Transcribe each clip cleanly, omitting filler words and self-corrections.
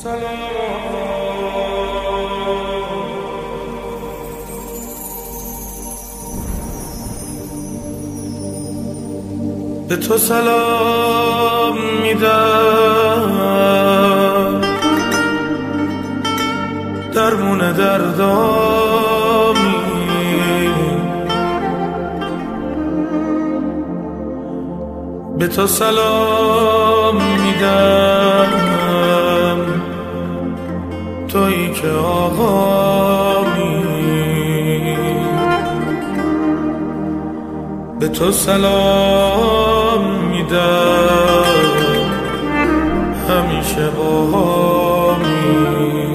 به تو سلام میدم، درمون دردامی. به تو سلام میدم، تویی که آقامی. به تو سلام میدم، همیشه باهامی.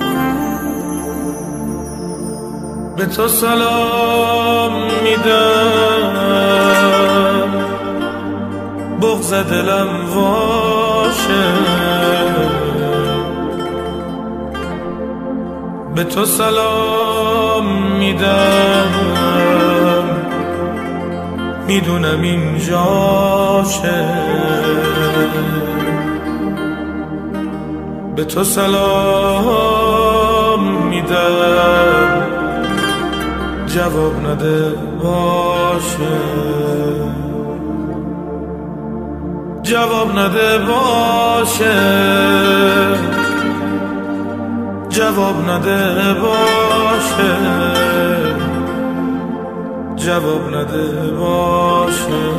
به تو سلام میدم، بغض دلم واشه. به تو سلام میدم، میدونم این جاشه. به تو سلام میدم، جواب نده باشه. جواب نده باشه، جواب نده باشه، جواب نده باشه.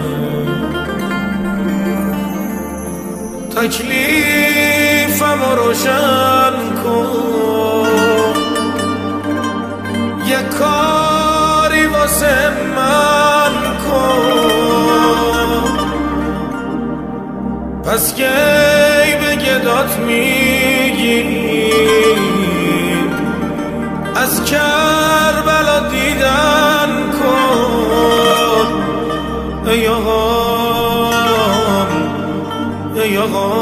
تکلیفم روشن کن، یک کاری واسه من کن. پس کی به گدات میگی از کربلا دیدن کن. ای آقام، ای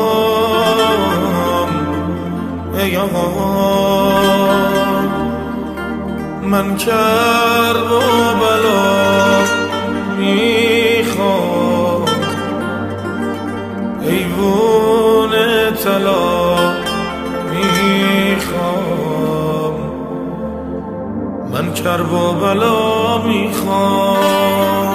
آقام، ای آقام، من کربلا میخوام. ایوون طلا میخوام، من کربلا میخوام.